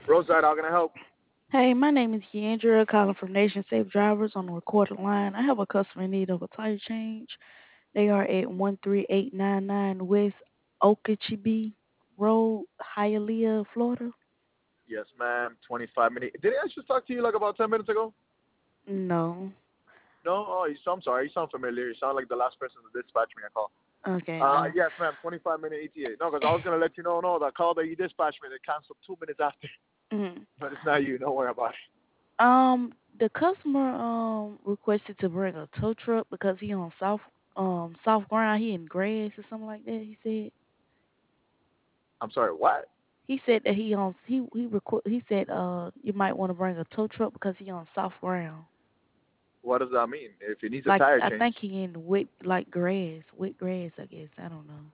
Roadside, how can I help? Hey, my name is Keandra, calling from Nation Safe Drivers on the recorded line. I have a customer in need of a tire change. They are at 13899 West Okeechobee Road, Hialeah, Florida. Yes, ma'am. 25 minutes. Did I just talk to you like about 10 minutes ago? No. No? Oh, I'm sorry. You sound familiar. You sound like the last person to dispatch me a call. Okay, no. Yes, ma'am. 25-minute ETA. No, because I was going to let you know, no, the call that you dispatched me, they canceled 2 minutes after. Mhm. But it's not you. Don't worry about it. The customer requested to bring a tow truck because he on soft ground. He in grass or something like that. I'm sorry, what? He said that he said you might want to bring a tow truck because he on soft ground. What does that mean? If he needs a Like tire I change, think he in wet grass. I guess I don't know.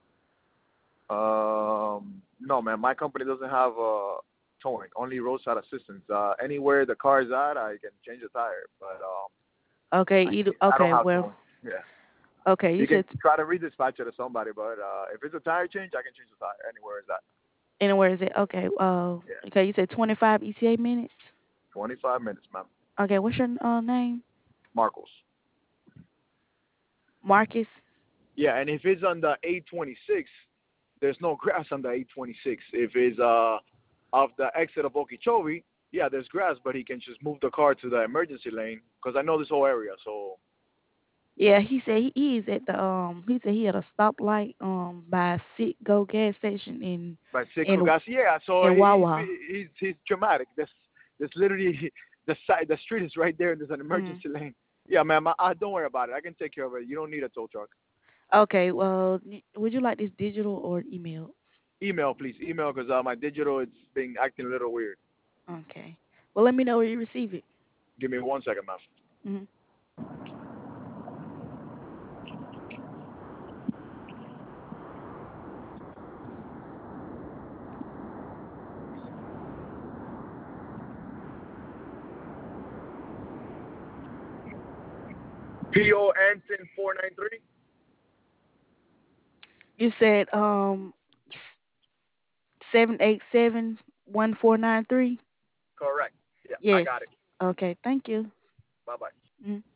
no, man, my company doesn't have towing, only roadside assistance. Anywhere the car is at, I can change the tire, but Okay, I don't okay. have Well, towing. Yeah. okay. You You can said try to redispatch it to somebody, but if it's a tire change, I can change the tire anywhere is that. anywhere is it? Okay. Yeah. Okay. You said 25 ETA minutes. 25 minutes, ma'am. Okay. What's your name? Marcos. Marcus. Yeah, and if it's on the 826, there's no grass on the 826. If it's off the exit of Okeechobee, yeah, there's grass, but he can just move the car to the emergency lane because I know this whole area. So Yeah. He said he is at the He said he at a stoplight by Citgo gas station by Sitco in gas, yeah. So in Wawa. he's dramatic. There's literally the street is right there, and there's an Mm. emergency lane. Yeah, ma'am. I don't worry about it. I can take care of it. You don't need a tow truck. Okay. Well, would you like this digital or email? Email, please. Email because my digital it's been acting a little weird. Okay. Well, let me know where you receive it. Give me 1 second, ma'am. Mhm. PO Anson 493. You said 787-1493. Correct. Yeah, I Yes. got it. Okay. Thank you. Bye bye. Mhm.